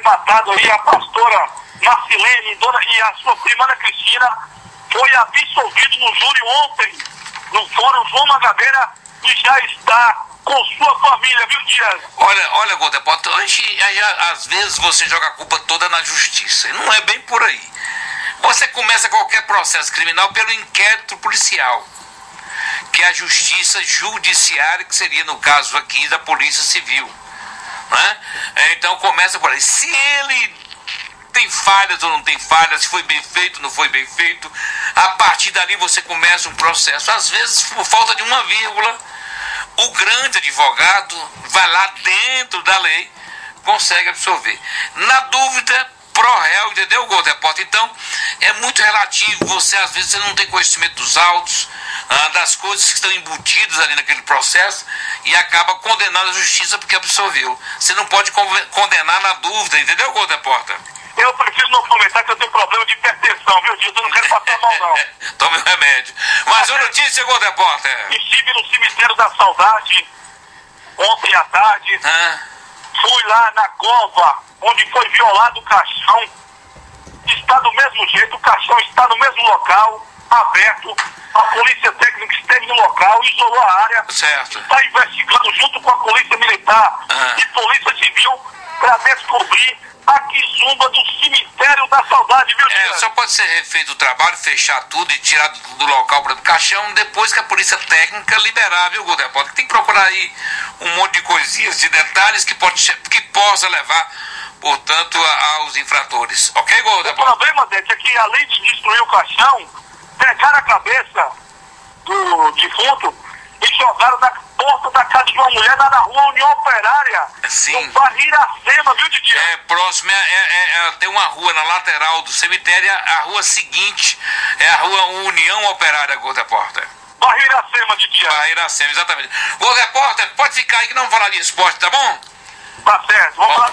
matado aí a pastora Marcilene e a sua prima Ana Cristina, foi absolvido no júri ontem, no Fórum João Mangabeira, e já está com sua família, viu, Dias? Olha, Goldeport, às vezes você joga a culpa toda na justiça, e não é bem por aí. Você começa qualquer processo criminal pelo inquérito policial, que é a justiça judiciária, que seria no caso aqui da Polícia Civil, né? Então começa por aí. Se ele tem falhas ou não tem falhas, se foi bem feito ou não foi bem feito, a partir dali você começa um processo. Às vezes, por falta de uma vírgula, o grande advogado vai lá dentro da lei, consegue absorver. Na dúvida, pro réu, entendeu, Goldeport? Então, é muito relativo. Você, às vezes, você não tem conhecimento dos autos, das coisas que estão embutidas ali naquele processo, e acaba condenando a justiça porque absorveu. Você não pode condenar na dúvida, entendeu, Goldeport? Eu preciso não comentar que eu tenho problema de hipertensão, viu, Dias? Eu não quero passar mal, não. Tome o remédio. Mais uma notícia, Goldeport. Estive no cemitério da Saudade ontem à tarde. Fui lá na cova onde foi violado o caixão. Está do mesmo jeito, o caixão está no mesmo local, aberto. A polícia técnica esteve no local, isolou a área. Certo. Está investigando junto com a polícia militar e polícia civil para descobrir a quizumba do cemitério da Saudade, viu, Dias? Só pode ser refeito o trabalho, fechar tudo e tirar do local para o caixão depois que a polícia técnica liberar, viu, Goldeport? Tem que procurar aí um monte de coisinhas, de detalhes que possa levar, portanto, aos infratores. Ok, Goldeport? O problema, Dete, é que além de destruir o caixão, pegaram a cabeça do defunto e jogaram na porta da casa de uma mulher lá na rua União Operária. Sim. No bairro Iracema, viu, Didi? É próximo, tem uma rua na lateral do cemitério, a rua seguinte é a rua União Operária, Goldeport. Bairro Iracema, Didi. Bairro Iracema, exatamente. Goldeport, pode ficar aí que não vamos falar de esporte, tá bom? Tá certo, vamos falar.